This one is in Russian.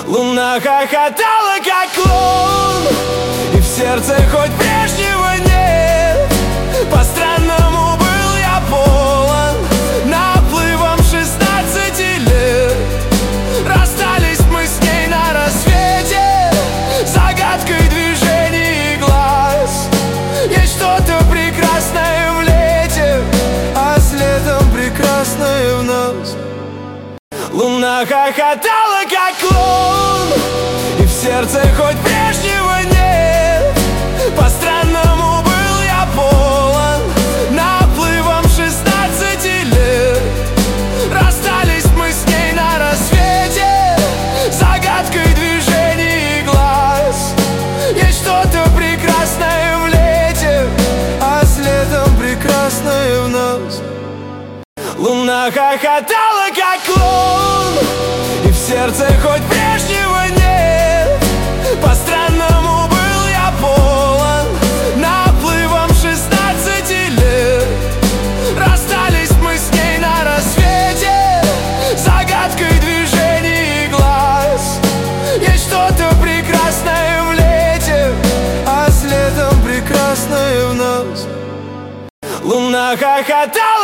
Луна хохотала, как клоун, и в сердце хоть прежнего нет. По-странному был я полон наплывом 16 лет. Расстались мы с ней на рассвете, загадкой движений глаз. Есть что-то прекрасное в лете, а с летом прекрасное в нас. Луна хохотала, как клоун, и в сердце хоть прежнего нет. По-странному был я полон наплывом 16 лет. Расстались мы с ней на рассвете, загадкой движений глаз. Есть что-то прекрасное в лете, а с летом прекрасное в нас. Луна хохотала, как клоун, и в сердце хоть прежнего нет. По-странному был я полон наплывом 16 лет. Расстались мы с ней на рассвете, загадкой движений глаз. Есть что-то прекрасное в лете, а с летом прекрасное в нас. Луна хохотала,